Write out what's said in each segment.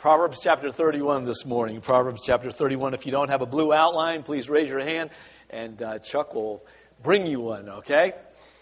Proverbs chapter 31 this morning. Proverbs chapter 31. If you don't have a blue outline, please raise your hand, and Chuck will bring you one, okay?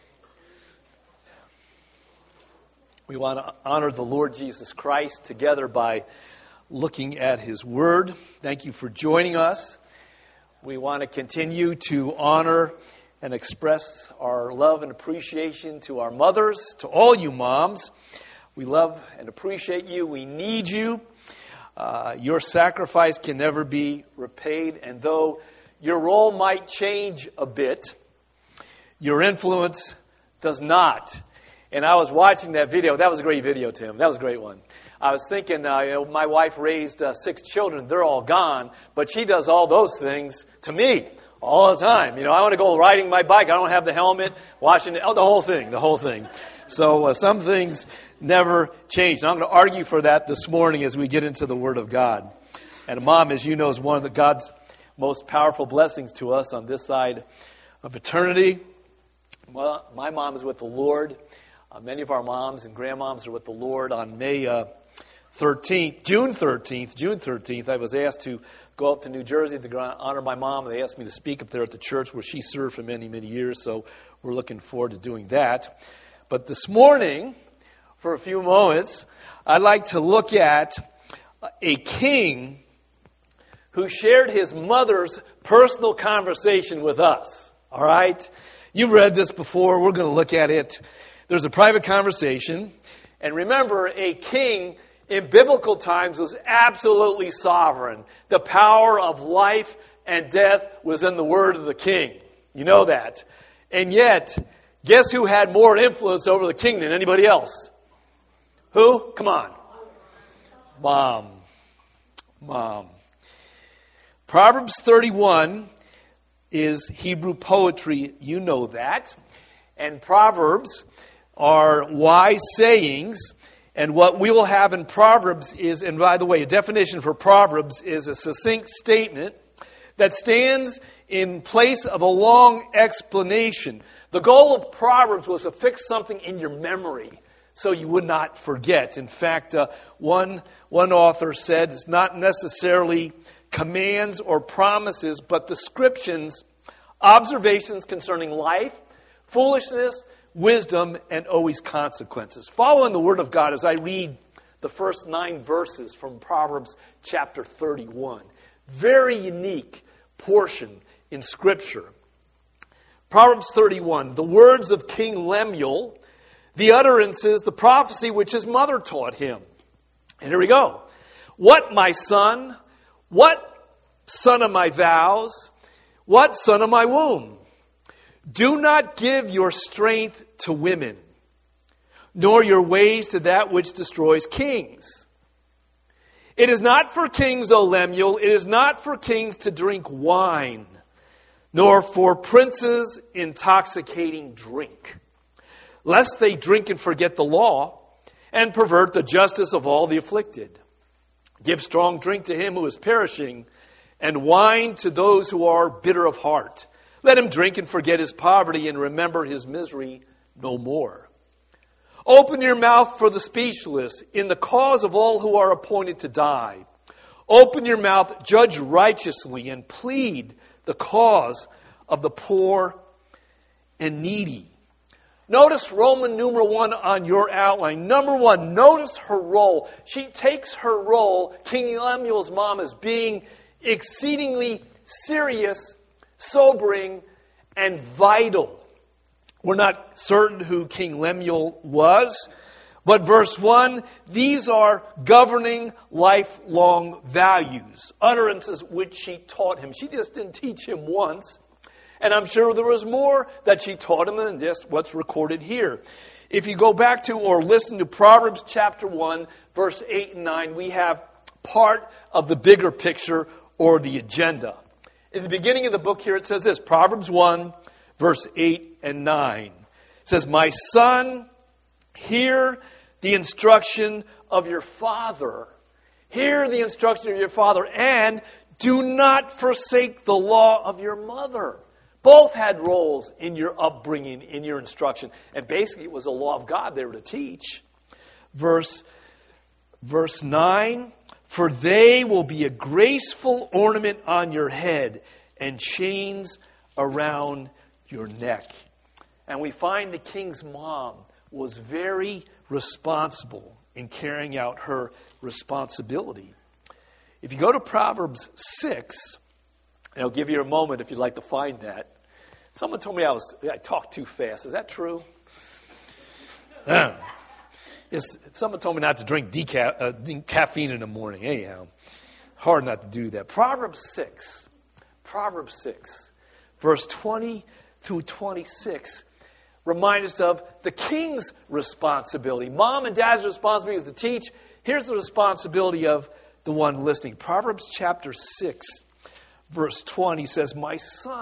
We want to honor the Lord Jesus Christ together by looking at His Word. Thank you for joining us. We want to continue to honor and express our love and appreciation to our mothers, to all you moms. We love and appreciate you. We need you. Your sacrifice can never be repaid. And though your role might change a bit, your influence does not. And I was watching that video. That was a great video, Tim. That was a great one. I was thinking, my wife raised 6 children. They're all gone. But she does all those things to me all the time. I want to go riding my bike. I don't have the helmet, washing it. Oh, the whole thing. So some things never change. And I'm going to argue for that this morning as we get into the Word of God. And a mom, as you know, is one of God's most powerful blessings to us on this side of eternity. Well, my mom is with the Lord. Many of our moms and grandmoms are with the Lord. On June 13th, I was asked to go up to New Jersey to honor my mom. They asked me to speak up there at the church where she served for many, many years. So we're looking forward to doing that. But this morning, for a few moments, I'd like to look at a king who shared his mother's personal conversation with us. All right? You've read this before. We're going to look at it. There's a private conversation. And remember, a king in biblical times was absolutely sovereign. The power of life and death was in the word of the king. You know that. And yet, guess who had more influence over the king than anybody else? Who? Come on. Mom. Proverbs 31 is Hebrew poetry. You know that. And Proverbs are wise sayings. And what we will have in Proverbs is, and by the way, a definition for Proverbs is a succinct statement that stands in place of a long explanation. The goal of Proverbs was to fix something in your memory so you would not forget. In fact, one author said it's not necessarily commands or promises, but descriptions, observations concerning life, foolishness, wisdom, and always consequences. Following the Word of God as I read the first 9 verses from Proverbs chapter 31. Very unique portion in Scripture. Proverbs 31, the words of King Lemuel, the utterances, the prophecy which his mother taught him. And here we go. What, my son? What, son of my vows? What, son of my womb? Do not give your strength to women, nor your ways to that which destroys kings. It is not for kings, O Lemuel, it is not for kings to drink wine, nor for princes intoxicating drink, lest they drink and forget the law, and pervert the justice of all the afflicted. Give strong drink to him who is perishing, and wine to those who are bitter of heart. Let him drink and forget his poverty and remember his misery no more. Open your mouth for the speechless in the cause of all who are appointed to die. Open your mouth, judge righteously, and plead the cause of the poor and needy. Notice Roman numeral 1 on your outline. Number 1, notice her role. She takes her role, King Lemuel's mom, as being exceedingly serious, sobering, and vital. We're not certain who King Lemuel was, but verse 1, these are governing lifelong values, utterances which she taught him. She just didn't teach him once, and I'm sure there was more that she taught him than just what's recorded here. If you go back to or listen to Proverbs chapter 1, verse 8 and 9, we have part of the bigger picture or the agenda. In the beginning of the book here, it says this, Proverbs 1, verse 8 and 9. It says, my son, hear the instruction of your father. Hear the instruction of your father, and do not forsake the law of your mother. Both had roles in your upbringing, in your instruction. And basically, it was a law of God they were to teach. Verse 9, For they will be a graceful ornament on your head and chains around your neck. And we find the king's mom was very responsible in carrying out her responsibility. If you go to Proverbs 6, and I'll give you a moment if you'd like to find that. Someone told me I talked too fast. Is that true? Someone told me not to drink caffeine in the morning. Anyhow, hard not to do that. Proverbs 6, verse 20 through 26, remind us of the king's responsibility. Mom and dad's responsibility is to teach. Here's the responsibility of the one listening. Proverbs chapter 6, verse 20 says, my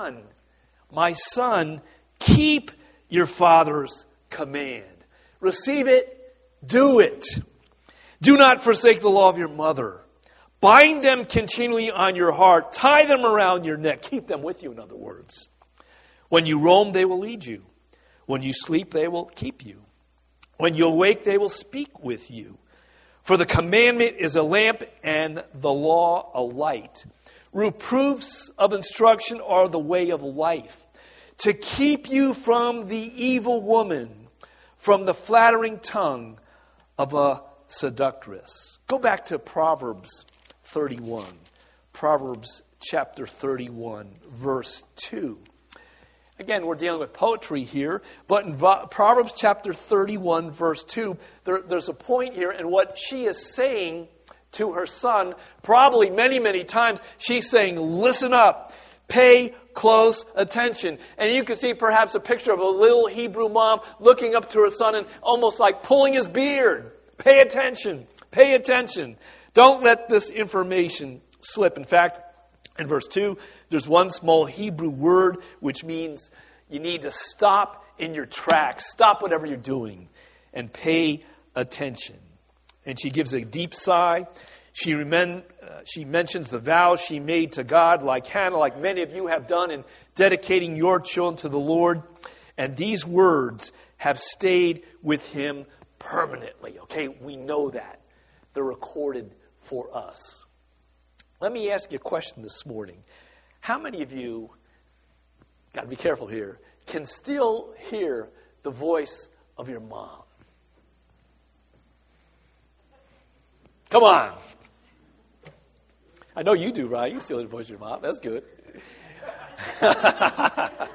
son, keep your father's command. Receive it, do it. Do not forsake the law of your mother. Bind them continually on your heart. Tie them around your neck. Keep them with you, in other words. When you roam, they will lead you. When you sleep, they will keep you. When you awake, they will speak with you. For the commandment is a lamp and the law a light. Reproofs of instruction are the way of life, to keep you from the evil woman, from the flattering tongue of a seductress. Go back to Proverbs 31. Proverbs chapter 31, verse 2. Again, we're dealing with poetry here, but in Proverbs chapter 31, verse 2, there's a point here, and what she is saying to her son, probably many, many times, she's saying, listen up, pay close attention. And you can see perhaps a picture of a little Hebrew mom looking up to her son and almost like pulling his beard. Pay attention, pay attention. Don't let this information slip. In fact, in verse 2, there's one small Hebrew word which means you need to stop in your tracks, stop whatever you're doing, and pay attention. And she gives a deep sigh. She mentions the vows she made to God, like Hannah, like many of you have done in dedicating your children to the Lord. And these words have stayed with him permanently. Okay, we know that. They're recorded for us. Let me ask you a question this morning. How many of you, got to be careful here, can still hear the voice of your mom? Come on. I know you do, right? You still hear the voice of your mom. That's good. I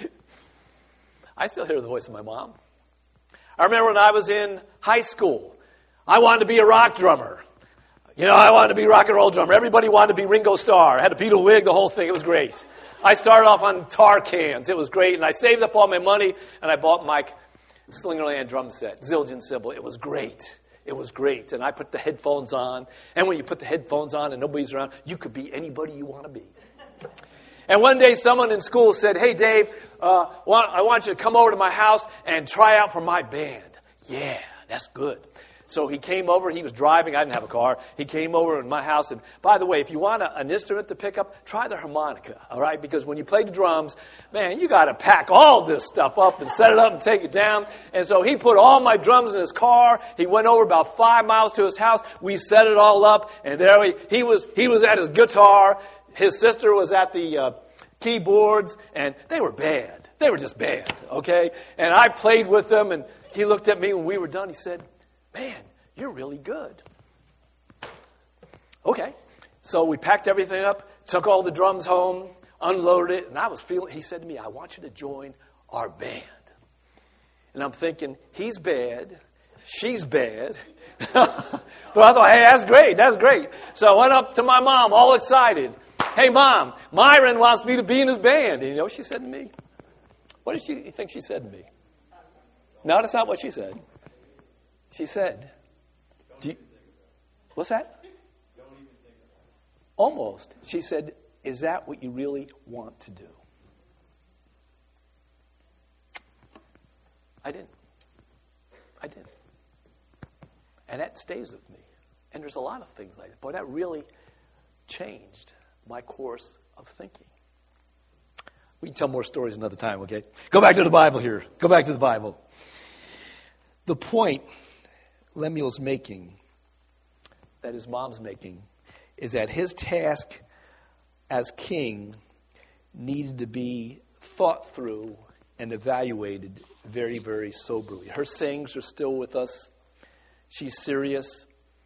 still hear the voice of my mom. I remember when I was in high school, I wanted to be a rock drummer. You know, I wanted to be a rock and roll drummer. Everybody wanted to be Ringo Starr. I had a Beatle wig, the whole thing. It was great. I started off on tar cans. It was great. And I saved up all my money, and I bought my Slingerland drum set, Zildjian cymbal. It was great. It was great. And I put the headphones on. And when you put the headphones on and nobody's around, you could be anybody you want to be. And one day someone in school said, hey, Dave, I want you to come over to my house and try out for my band. Yeah, that's good. So he came over. He was driving. I didn't have a car. He came over in my house. And by the way, if you want an instrument to pick up, try the harmonica, all right? Because when you play the drums, man, you got to pack all this stuff up and set it up and take it down. And so he put all my drums in his car. He went over about 5 miles to his house. We set it all up. And there he was at his guitar. His sister was at the keyboards. And they were bad. They were just bad, okay? And I played with them. And he looked at me when we were done. He said, man, you're really good. Okay. So we packed everything up, took all the drums home, unloaded it, and I was feeling, he said to me, I want you to join our band. And I'm thinking, he's bad, she's bad. But I thought, hey, that's great. So I went up to my mom, all excited. Hey, Mom, Myron wants me to be in his band. And you know what she said to me? What did you think she said to me? No, that's not what she said. She said, what's that? Almost. She said, is that what you really want to do? I didn't. And that stays with me. And there's a lot of things like that. Boy, that really changed my course of thinking. We can tell more stories another time, okay? Go back to the Bible here. Go back to the Bible. The point Lemuel's making that his mom's making is that his task as king needed to be thought through and evaluated very, very soberly. Her sayings are still with us. She's serious,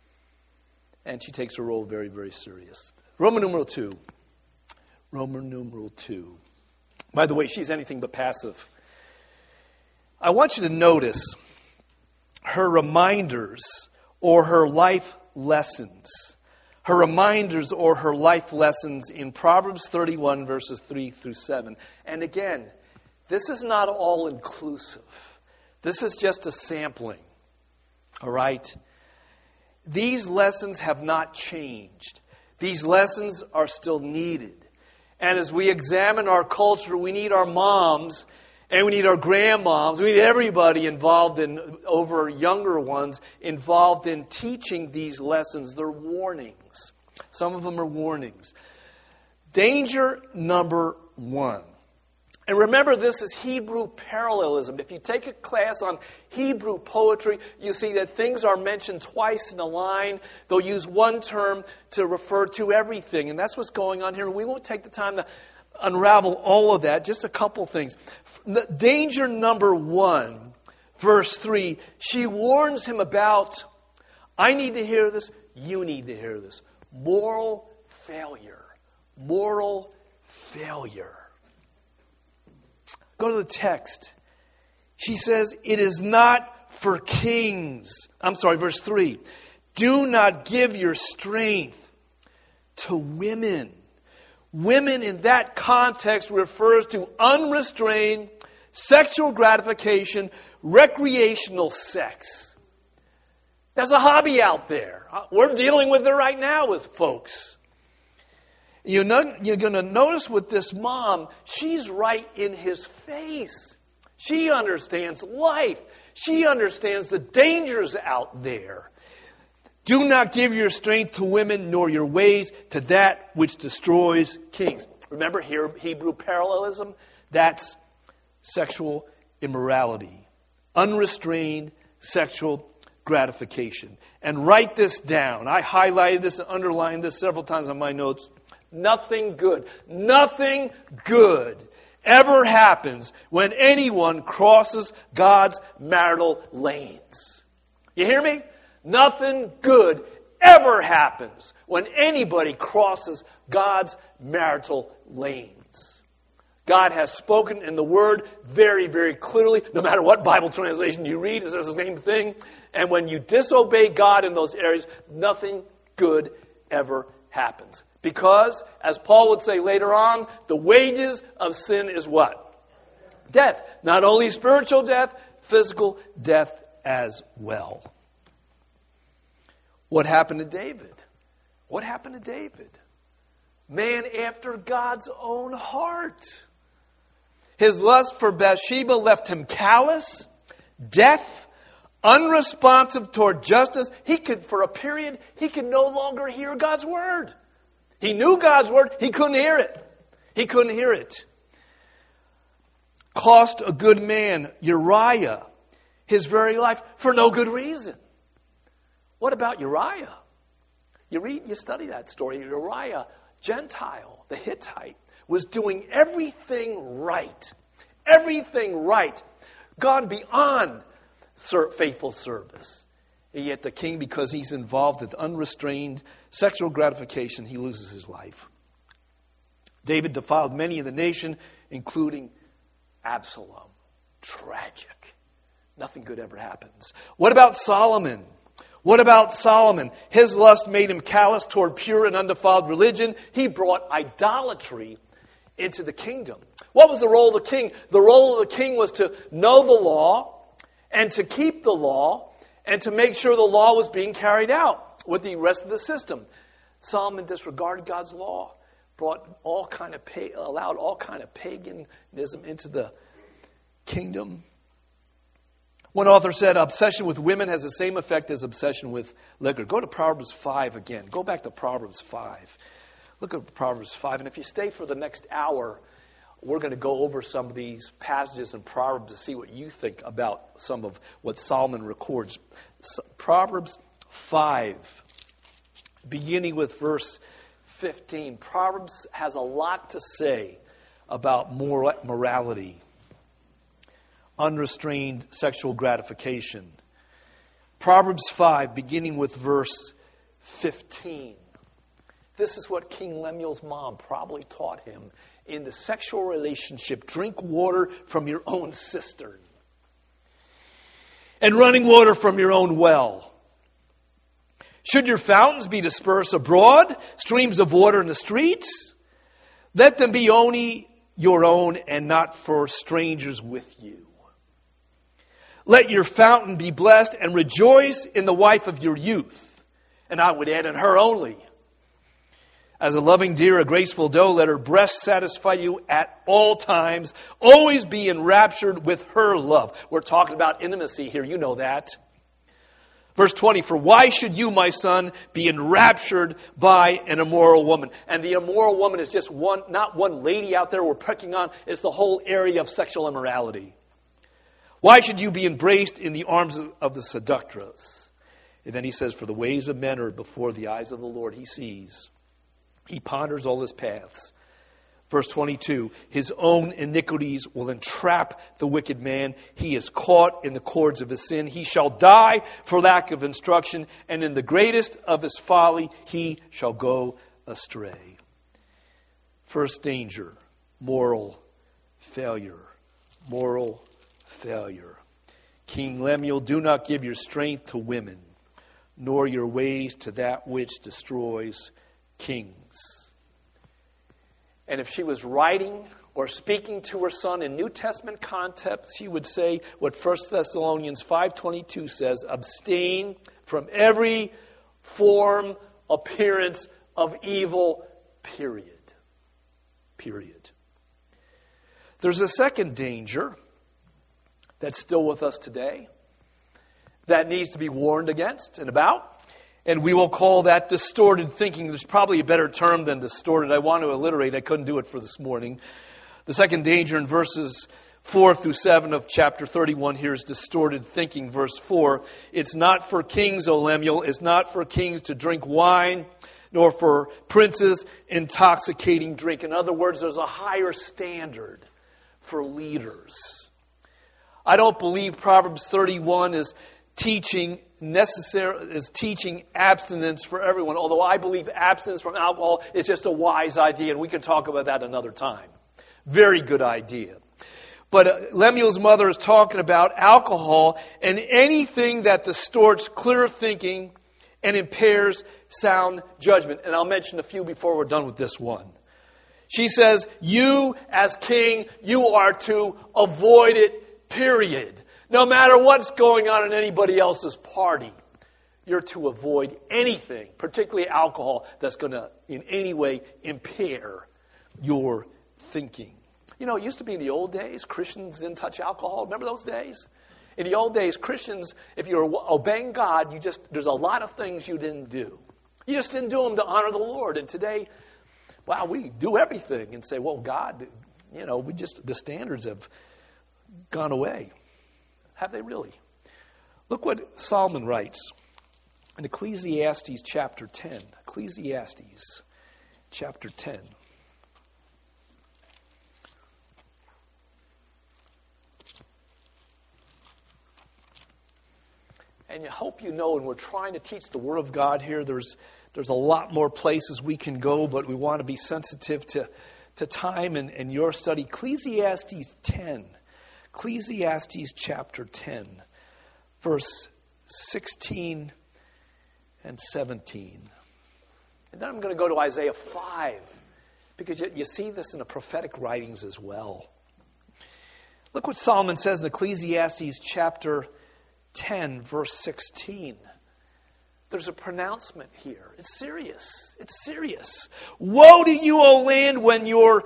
and she takes her role very, very serious. Roman numeral 2. Roman numeral 2. By the way, she's anything but passive. I want you to notice her reminders or her life lessons. Her reminders or her life lessons in Proverbs 31, verses 3 through 7. And again, this is not all inclusive. This is just a sampling. All right? These lessons have not changed. These lessons are still needed. And as we examine our culture, we need our moms and we need our grandmoms. We need everybody involved over younger ones, involved in teaching these lessons. They're warnings. Some of them are warnings. Danger number 1. And remember, this is Hebrew parallelism. If you take a class on Hebrew poetry, you see that things are mentioned twice in a line. They'll use one term to refer to everything. And that's what's going on here. We won't take the time to unravel all of that. Just a couple things. Danger number 1, verse 3, she warns him about, I need to hear this, you need to hear this. Moral failure. Moral failure. Go to the text. She says, it is not for kings. Verse 3. Do not give your strength to women. Women in that context refers to unrestrained sexual gratification, recreational sex. There's a hobby out there. We're dealing with it right now with folks. You're going to notice with this mom, she's right in his face. She understands life. She understands the dangers out there. Do not give your strength to women, nor your ways to that which destroys kings. Remember here, Hebrew parallelism? That's sexual immorality. Unrestrained sexual gratification. And write this down. I highlighted this and underlined this several times on my notes. Nothing good ever happens when anyone crosses God's marital lanes. You hear me? Nothing good ever happens when anybody crosses God's marital lanes. God has spoken in the Word very, very clearly. No matter what Bible translation you read, it says the same thing. And when you disobey God in those areas, nothing good ever happens. Because, as Paul would say later on, the wages of sin is what? Death. Not only spiritual death, physical death as well. What happened to David? What happened to David? Man after God's own heart. His lust for Bathsheba left him callous, deaf, unresponsive toward justice. For a period, he could no longer hear God's word. He knew God's word. He couldn't hear it. He couldn't hear it. Cost a good man, Uriah, his very life for no good reason. What about Uriah? You study that story. Uriah, Gentile, the Hittite, was doing everything right. Everything right. Gone beyond faithful service. And yet the king, because he's involved with unrestrained sexual gratification, he loses his life. David defiled many in the nation, including Absalom. Tragic. Nothing good ever happens. What about Solomon? What about Solomon? His lust made him callous toward pure and undefiled religion. He brought idolatry into the kingdom. What was the role of the king? The role of the king was to know the law and to keep the law and to make sure the law was being carried out with the rest of the system. Solomon disregarded God's law, allowed all kind of paganism into the kingdom. One author said, obsession with women has the same effect as obsession with liquor. Go to Proverbs 5 again. Go back to Proverbs 5. Look at Proverbs 5. And if you stay for the next hour, we're going to go over some of these passages in Proverbs to see what you think about some of what Solomon records. Proverbs 5. beginning with verse 15. Proverbs has a lot to say about morality, unrestrained sexual gratification. Proverbs 5, beginning with verse 15. This is what King Lemuel's mom probably taught him in the sexual relationship. Drink water from your own cistern, and running water from your own well. Should your fountains be dispersed abroad, streams of water in the streets, let them be only your own and not for strangers with you. Let your fountain be blessed and rejoice in the wife of your youth. And I would add, in her only. As a loving deer, a graceful doe, let her breast satisfy you at all times. Always be enraptured with her love. We're talking about intimacy here. You know that. Verse 20, for why should you, my son, be enraptured by an immoral woman? And the immoral woman is just one, not one lady out there we're picking on. It's the whole area of sexual immorality. Why should you be embraced in the arms of the seductress? And then he says, for the ways of men are before the eyes of the Lord. He sees. He ponders all his paths. Verse 22, his own iniquities will entrap the wicked man. He is caught in the cords of his sin. He shall die for lack of instruction, and in the greatest of his folly he shall go astray. First danger, moral failure. Moral failure. King Lemuel, do not give your strength to women, nor your ways to that which destroys kings. And if she was writing or speaking to her son in New Testament context, she would say what 1 Thessalonians 5:22 says, abstain from every form, appearance of evil, period. Period. There's a second danger that's still with us today that needs to be warned against and about. And we will call that distorted thinking. There's probably a better term than distorted. I want to alliterate. I couldn't do it for this morning. The second danger in verses 4 through 7 of chapter 31 here is distorted thinking. Verse 4, it's not for kings, O Lemuel, it's not for kings to drink wine, nor for princes intoxicating drink. In other words, there's a higher standard for leaders. I don't believe Proverbs 31 is teaching abstinence for everyone, although I believe abstinence from alcohol is just a wise idea, and we can talk about that another time. Very good idea. But Lemuel's mother is talking about alcohol and anything that distorts clear thinking and impairs sound judgment. And I'll mention a few before we're done with this one. She says, you as king, you are to avoid it, period. No matter what's going on in anybody else's party, you're to avoid anything, particularly alcohol, that's going to in any way impair your thinking. You know, it used to be in the old days, Christians didn't touch alcohol. Remember those days? In the old days, Christians, if you're obeying God, there's a lot of things you didn't do. You just didn't do them to honor the Lord. And today, wow, we do everything and say, well, God, you know, the standards have gone away. Have they really? Look what Solomon writes in Ecclesiastes chapter 10. Ecclesiastes chapter 10. And I hope you know, and we're trying to teach the Word of God here, there's a lot more places we can go, but we want to be sensitive to time and your study. Ecclesiastes 10. Ecclesiastes chapter 10, verse 16 and 17. And then I'm going to go to Isaiah 5, because you see this in the prophetic writings as well. Look what Solomon says in Ecclesiastes chapter 10, verse 16. There's a pronouncement here. It's serious. It's serious. Woe to you, O land, when your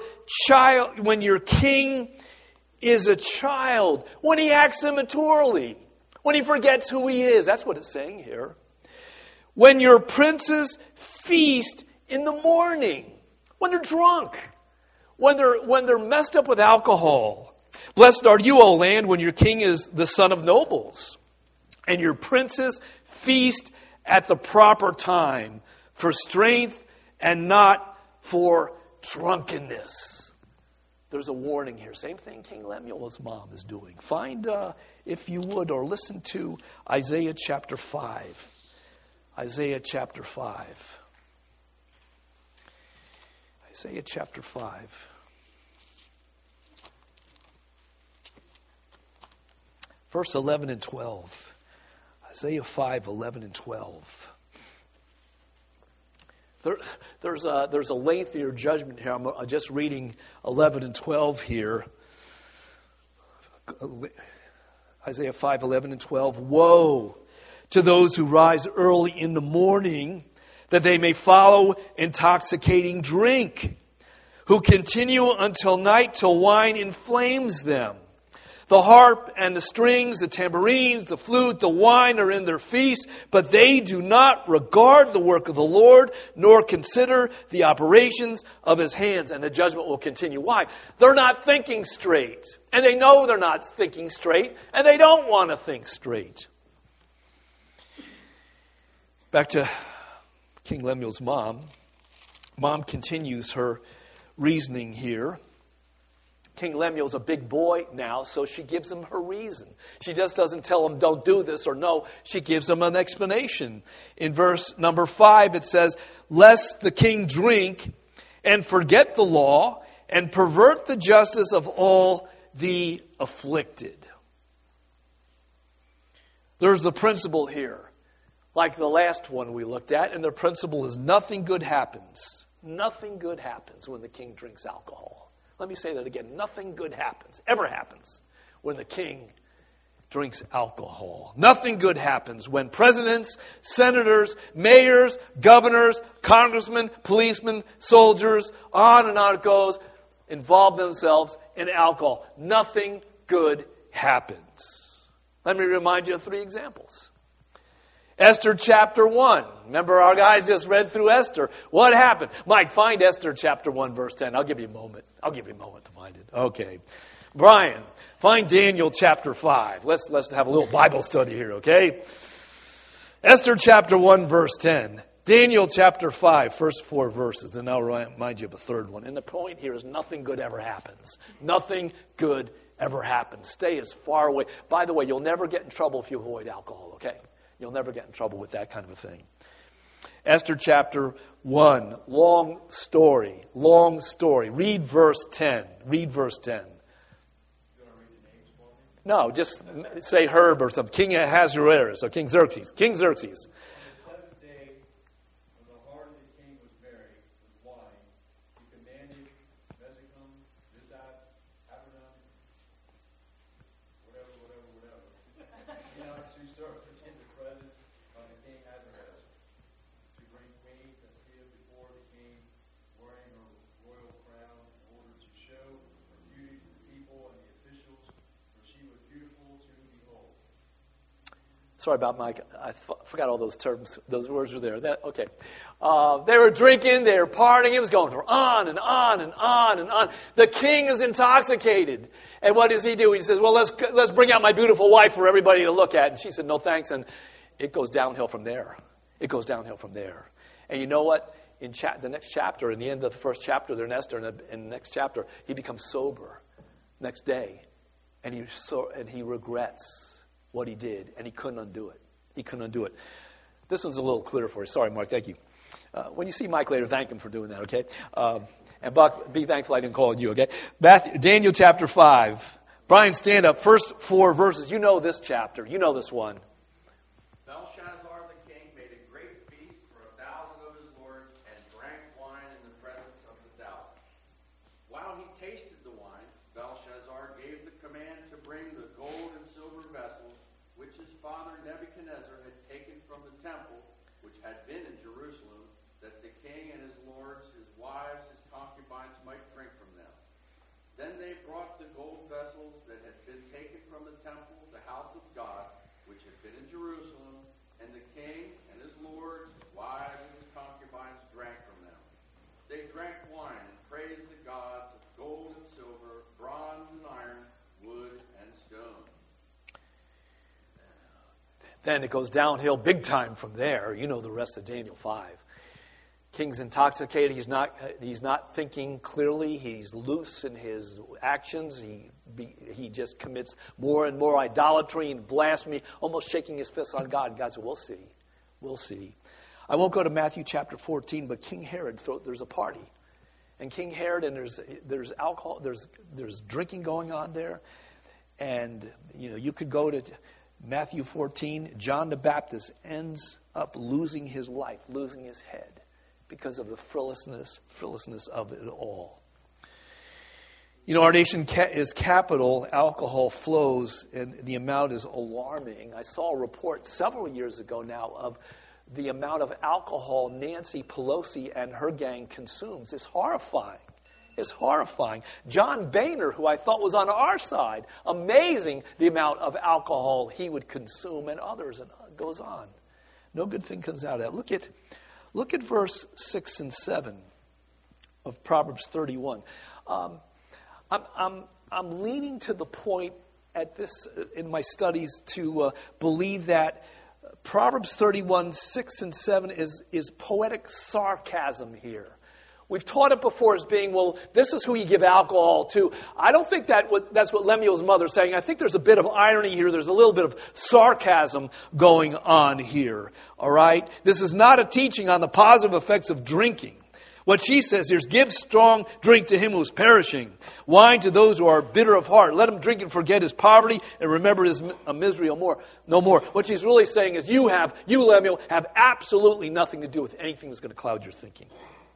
king is a child, when he acts immaturely, when he forgets who he is. That's what it's saying here. When your princes feast in the morning, when they're drunk, when they're messed up with alcohol. Blessed are you, O land, when your king is the son of nobles, and your princes feast at the proper time, for strength and not for drunkenness. There's a warning here. Same thing King Lemuel's mom is doing. Find, if you would, or listen to Isaiah chapter 5. Isaiah chapter 5. Isaiah chapter 5. Verse 11 and 12. Isaiah 5, 11 and 12. There's a lengthier judgment here. I'm just reading 11 and 12 here. Isaiah 5, 11 and 12. Woe to those who rise early in the morning, that they may follow intoxicating drink, who continue until night till wine inflames them. The harp and the strings, the tambourines, the flute, the wine are in their feast, but they do not regard the work of the Lord, nor consider the operations of His hands. And the judgment will continue. Why? They're not thinking straight. And they know they're not thinking straight, and they don't want to think straight. Back to King Lemuel's mom. Mom continues her reasoning here. King Lemuel's a big boy now, so she gives him her reason. She just doesn't tell him, don't do this or no. She gives him an explanation. In verse number 5, it says, lest the king drink and forget the law and pervert the justice of all the afflicted. There's the principle here, like the last one we looked at, and the principle is nothing good happens. Nothing good happens when the king drinks alcohol. Let me say that again. Nothing good happens, ever happens, when the king drinks alcohol. Nothing good happens when presidents, senators, mayors, governors, congressmen, policemen, soldiers, on and on it goes, involve themselves in alcohol. Nothing good happens. Let me remind you of 3 examples. Esther chapter 1. Remember, our guys just read through Esther. What happened? Mike, find Esther chapter 1, verse 10. I'll give you a moment. To find it. Okay. Brian, find Daniel chapter 5. Let's have a little Bible study here, okay? Esther chapter 1, verse 10. Daniel chapter 5, first 4 verses. Then I'll remind you of a third one. And the point here is nothing good ever happens. Nothing good ever happens. Stay as far away. By the way, you'll never get in trouble if you avoid alcohol, okay? You'll never get in trouble with that kind of a thing. Esther chapter 1, long story. Read verse 10. No, just say Herb or something. King Ahasuerus or King Xerxes. Sorry about Mike. I forgot all those terms. Those words were there. Okay. They were drinking. They were partying. It was going on and on and on and on. The king is intoxicated. And what does he do? He says, well, let's bring out my beautiful wife for everybody to look at. And she said, no thanks. And it goes downhill from there. And you know what? In the next chapter, in the end of the first chapter there in Esther, in the next chapter, he becomes sober next day. And he regrets what he did, and he couldn't undo it. This one's a little clearer for you. Sorry, Mark. Thank you. When you see Mike later, thank him for doing that, okay? And Buck, be thankful I didn't call on you, okay? Daniel chapter 5. Brian, stand up. First 4 verses. You know this chapter. You know this one. Belshazzar the king made a great feast for 1,000 of his lords and drank wine in the presence of the 1,000. While he tasted the wine, Belshazzar gave the command to bring the gold and silver vessels which his father Nebuchadnezzar had taken from the temple, which had been in Jerusalem, that the king and his lords, his wives, his concubines might drink from them. Then they brought the gold vessels that had been taken from the temple, the house of God, which had been in Jerusalem, and the king and his lords, his wives, and his concubines drank from them. They drank wine and praised the gods of gold and silver, bronze and iron, wood and stone. Then it goes downhill big time from there. You know the rest of Daniel 5. King's intoxicated. He's not thinking clearly. He's loose in his actions. He just commits more and more idolatry and blasphemy, almost shaking his fist on God. And God said, we'll see. We'll see. I won't go to Matthew chapter 14, but King Herod, there's a party. And King Herod, and there's alcohol, there's drinking going on there. And, you could go to Matthew 14. John the Baptist ends up losing his life, losing his head, because of the frivolousness of it all. Our nation is capital. Alcohol flows, and the amount is alarming. I saw a report several years ago now of the amount of alcohol Nancy Pelosi and her gang consumes. It's horrifying. It's horrifying. John Boehner, who I thought was on our side, amazing the amount of alcohol he would consume, and others, and it goes on. No good thing comes out of that. Look at verse 6 and 7 of Proverbs 31. I'm leaning to the point at this in my studies to believe that Proverbs 31, 6 and 7 is poetic sarcasm here. We've taught it before as being, well, this is who you give alcohol to. I don't think that's what Lemuel's mother's saying. I think there's a bit of irony here. There's a little bit of sarcasm going on here. All right? This is not a teaching on the positive effects of drinking. What she says here is, give strong drink to him who is perishing, wine to those who are bitter of heart. Let him drink and forget his poverty and remember his misery no more. What she's really saying is, you, Lemuel, have absolutely nothing to do with anything that's going to cloud your thinking.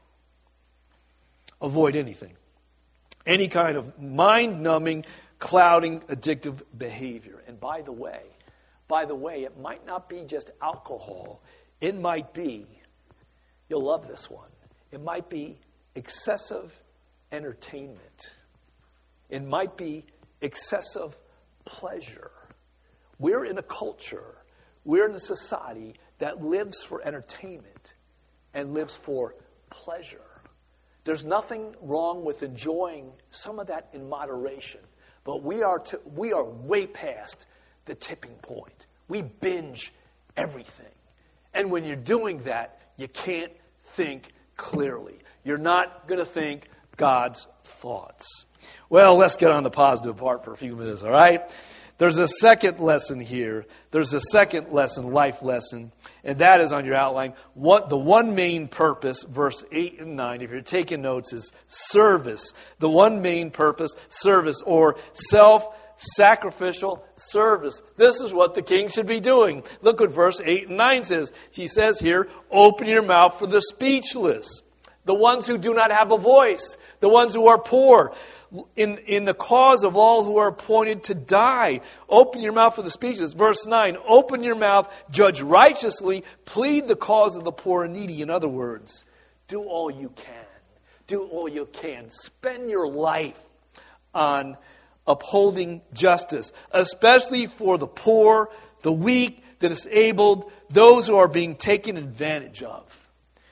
Avoid anything. Any kind of mind-numbing, clouding, addictive behavior. And by the way, it might not be just alcohol. It might be, you'll love this one, it might be excessive entertainment. It might be excessive pleasure. We're in a culture, we're in a society that lives for entertainment and lives for pleasure. There's nothing wrong with enjoying some of that in moderation, but we are way past the tipping point. We binge everything. And when you're doing that, you can't think clearly. You're not going to think God's thoughts. Well, let's get on the positive part for a few minutes, all right? There's a second lesson here. There's a second lesson, life lesson, and that is on your outline. The one main purpose, verse 8 and 9, if you're taking notes, is service. The one main purpose, service, or self-sacrificial service. This is what the king should be doing. Look what verse 8 and 9 says. She says here, open your mouth for the speechless, the ones who do not have a voice, the ones who are poor, in the cause of all who are appointed to die. Open your mouth for the speechless. Verse 9, open your mouth, judge righteously, plead the cause of the poor and needy. In other words, do all you can. Do all you can. Spend your life on upholding justice, especially for the poor, the weak, the disabled, those who are being taken advantage of.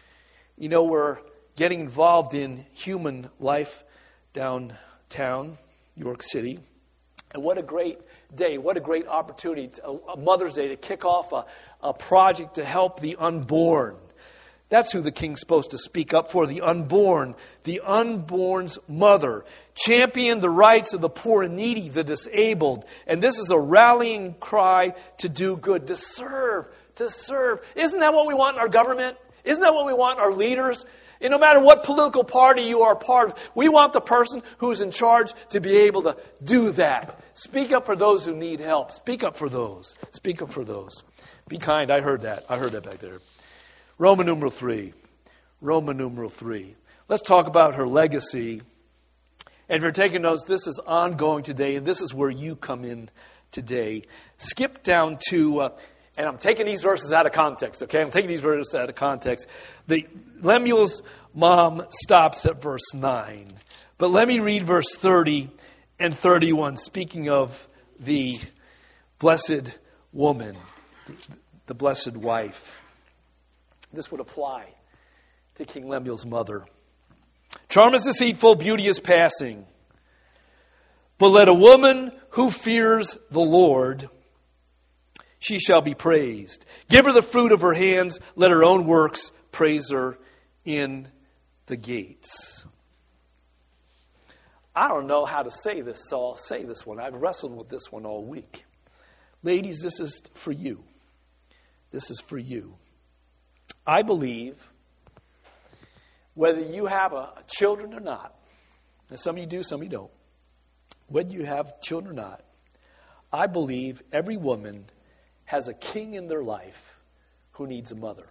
We're getting involved in human life downtown York City. And what a great day, what a great opportunity, a Mother's Day, to kick off a project to help the unborn. That's who the king's supposed to speak up for, the unborn, the unborn's mother. Champion the rights of the poor and needy, the disabled. And this is a rallying cry to do good, to serve, to serve. Isn't that what we want in our government? Isn't that what we want in our leaders? And no matter what political party you are part of, we want the person who's in charge to be able to do that. Speak up for those who need help. Speak up for those. Speak up for those. Be kind. I heard that. I heard that back there. Roman numeral 3. Roman numeral 3. Let's talk about her legacy. And if you're taking notes, this is ongoing today, and this is where you come in today. Skip down to... and I'm taking these verses out of context, okay? I'm taking these verses out of context. Lemuel's mom stops at verse 9. But let me read verse 30 and 31, speaking of the blessed woman, the blessed wife. This would apply to King Lemuel's mother. Charm is deceitful, beauty is passing. But let a woman who fears the Lord, she shall be praised. Give her the fruit of her hands. Let her own works praise her in the gates. I don't know how to say this, so I'll say this one. I've wrestled with this one all week. Ladies, this is for you. This is for you. I believe, whether you have children or not, and some of you do, some of you don't, whether you have children or not, I believe every woman has a king in their life who needs a mother.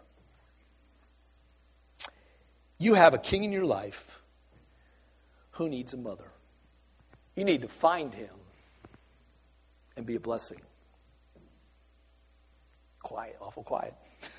You have a king in your life who needs a mother. You need to find him and be a blessing. Quiet, awful quiet.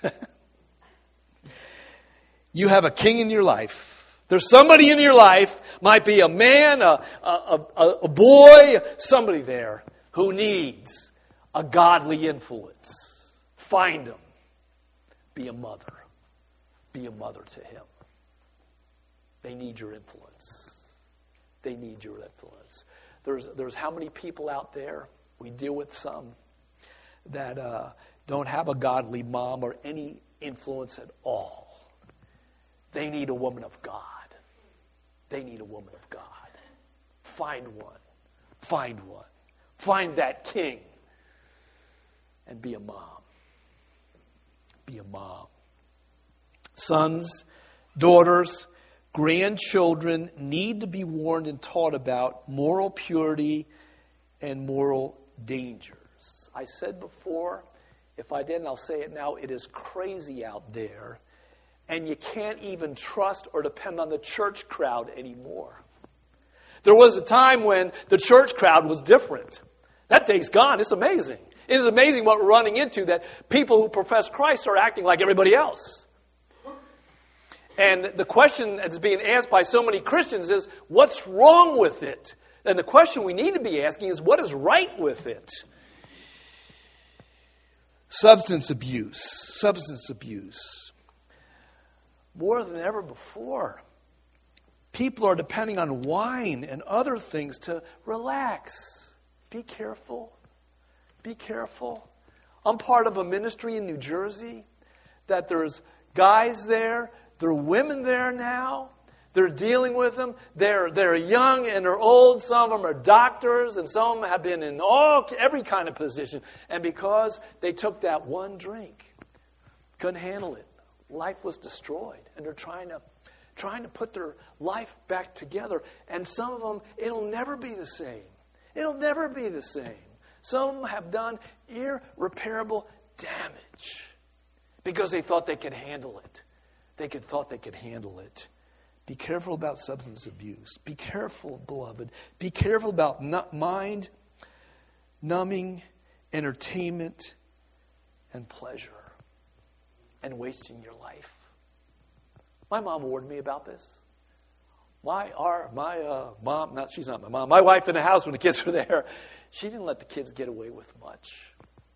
You have a king in your life. There's somebody in your life, might be a man, a boy, somebody there who needs a godly influence. Find him. Be a mother. Be a mother to him. They need your influence. They need your influence. There's how many people out there, we deal with some, that don't have a godly mom or any influence at all. They need a woman of God. They need a woman of God. Find one. Find one. Find that king. And be a mom. Be a mom. Sons, daughters, grandchildren need to be warned and taught about moral purity and moral dangers. I said before, if I didn't, I'll say it now, it is crazy out there. And you can't even trust or depend on the church crowd anymore. There was a time when the church crowd was different. That day's gone. It's amazing. It is amazing what we're running into, that people who profess Christ are acting like everybody else. And the question that's being asked by so many Christians is, what's wrong with it? And the question we need to be asking is, what is right with it? Substance abuse. Substance abuse. More than ever before, people are depending on wine and other things to relax. Be careful. Be careful. I'm part of a ministry in New Jersey that there's guys there, there are women there now. They're dealing with them. They're young and they're old. Some of them are doctors, and some of them have been in every kind of position. And because they took that one drink, couldn't handle it. Life was destroyed, and they're trying to put their life back together. And some of them, it'll never be the same. It'll never be the same. Some of them have done irreparable damage because they thought they could handle it. Thought they could handle it. Be careful about substance abuse. Be careful, beloved. Be careful about mind numbing entertainment and pleasure and wasting your life. My mom warned me about this. My mom, she's not my mom. My wife in the house when the kids were there, she didn't let the kids get away with much.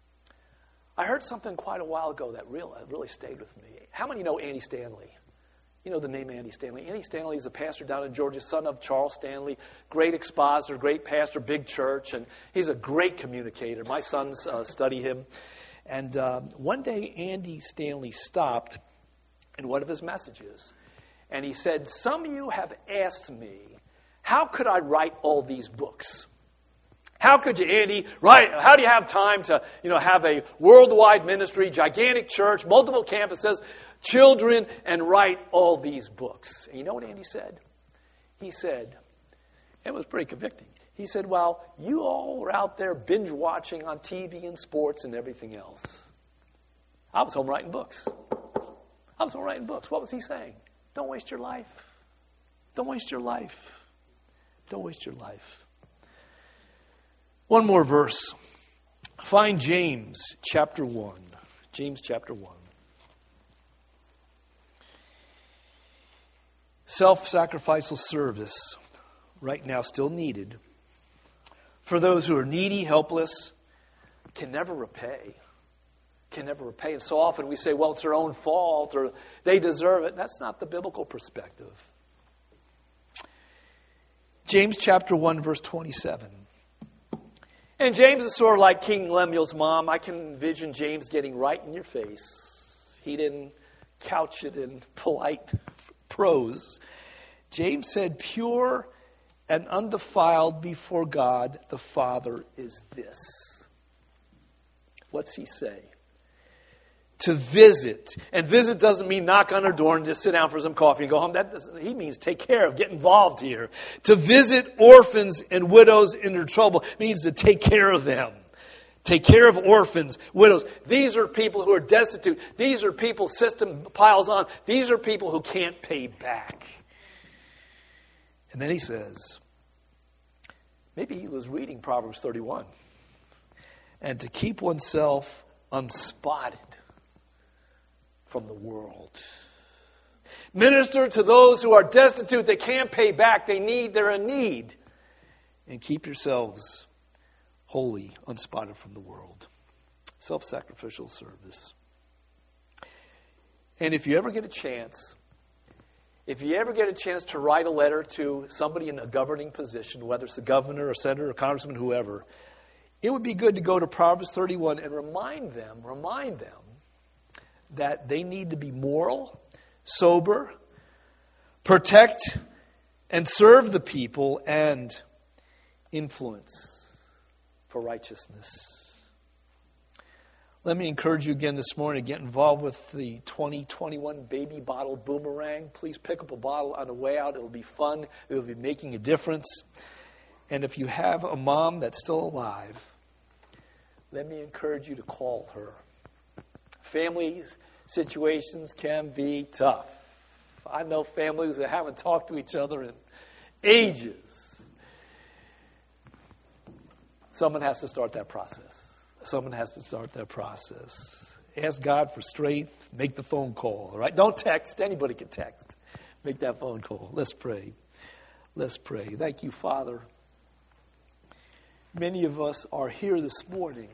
I heard something quite a while ago that really stayed with me. How many know Andy Stanley? You know the name Andy Stanley. Andy Stanley is a pastor down in Georgia, son of Charles Stanley, great expositor, great pastor, big church, and he's a great communicator. My sons study him. And one day Andy Stanley stopped in one of his messages, and he said, "Some of you have asked me, how could I write all these books? How could you, Andy, write? How do you have time to, have a worldwide ministry, gigantic church, multiple campuses, children, and write all these books?" And you know what Andy said? He said, it was pretty convicting. He said, "Well, you all were out there binge watching on TV and sports and everything else. I was home writing books. What was he saying? Don't waste your life. Don't waste your life. Don't waste your life. One more verse. Find James chapter 1. James chapter 1. Self-sacrificial service, right now still needed, for those who are needy, helpless, can never repay. Can never repay. And so often we say, well, it's their own fault, or they deserve it. That's not the biblical perspective. James chapter 1, verse 27. And James is sort of like King Lemuel's mom. I can envision James getting right in your face. He didn't couch it in polite prose. James said, pure and undefiled before God the Father is this. What's he say? To visit. And visit doesn't mean knock on her door and just sit down for some coffee and go home. He means take care of, get involved here. To visit orphans and widows in their trouble means to take care of them. Take care of orphans, widows. These are people who are destitute. These are people system piles on. These are people who can't pay back. And then he says, maybe he was reading Proverbs 31. And to keep oneself unspotted from the world. Minister to those who are destitute. They can't pay back. They're in need. And keep yourselves holy, unspotted from the world. Self-sacrificial service. And if you ever get a chance to write a letter to somebody in a governing position, whether it's a governor or senator or congressman, whoever, it would be good to go to Proverbs 31 and remind them that they need to be moral, sober, protect and serve the people, and influence for righteousness. Let me encourage you again this morning to get involved with the 2021 baby bottle boomerang. Please pick up a bottle on the way out. It'll be fun. It will be making a difference. And if you have a mom that's still alive, let me encourage you to call her. Families, situations can be tough. I know families that haven't talked to each other in ages. Someone has to start that process. Ask God for strength. Make the phone call. All right? Don't text. Anybody can text. Make that phone call. Let's pray. Thank you, Father. Many of us are here this morning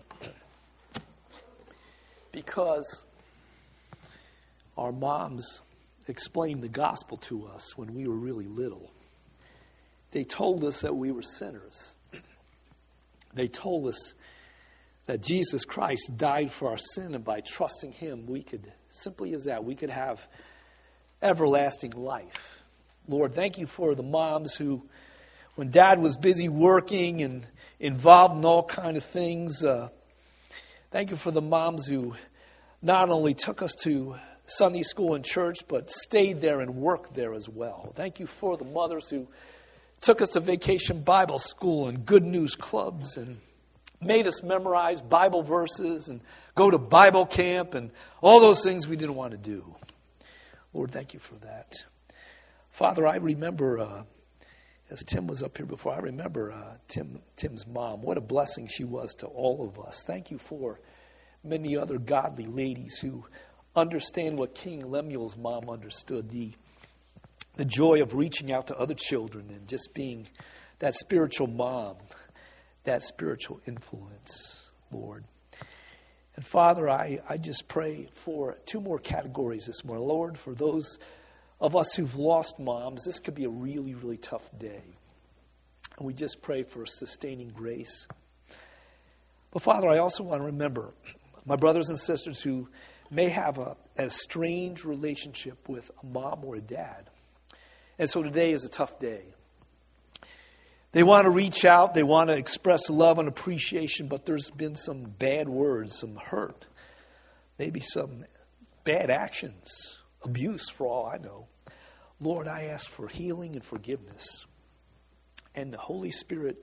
because our moms explained the gospel to us when we were really little. They told us that we were sinners. They told us that Jesus Christ died for our sin, and by trusting Him, we could have everlasting life. Lord, thank you for the moms who, when Dad was busy working and involved in all kind of things, thank you for the moms who not only took us to Sunday school and church, but stayed there and worked there as well. Thank you for the mothers who took us to Vacation Bible School and Good News Clubs and made us memorize Bible verses and go to Bible camp and all those things we didn't want to do. Lord, thank you for that. Father, I remember, as Tim was up here before, I remember Tim's mom. What a blessing she was to all of us. Thank you for many other godly ladies who understand what King Lemuel's mom understood, the joy of reaching out to other children and just being that spiritual mom, that spiritual influence, Lord. And Father, I just pray for two more categories this morning. Lord, for those of us who've lost moms, this could be a really, really tough day. And we just pray for sustaining grace. But Father, I also want to remember my brothers and sisters who may have a strange relationship with a mom or a dad. And so today is a tough day. They want to reach out. They want to express love and appreciation, but there's been some bad words, some hurt, maybe some bad actions, abuse for all I know. Lord, I ask for healing and forgiveness and the Holy Spirit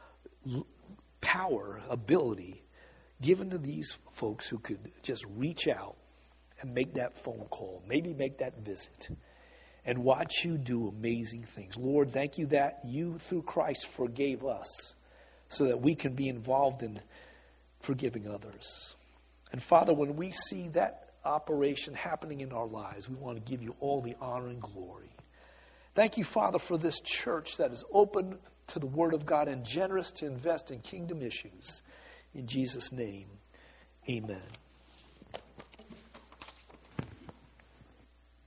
power, ability given to these folks who could just reach out and make that phone call, maybe make that visit, and watch you do amazing things. Lord, thank you that you, through Christ, forgave us so that we can be involved in forgiving others. And Father, when we see that operation happening in our lives, we want to give you all the honor and glory. Thank you, Father, for this church that is open to the Word of God and generous to invest in kingdom issues. In Jesus' name, amen.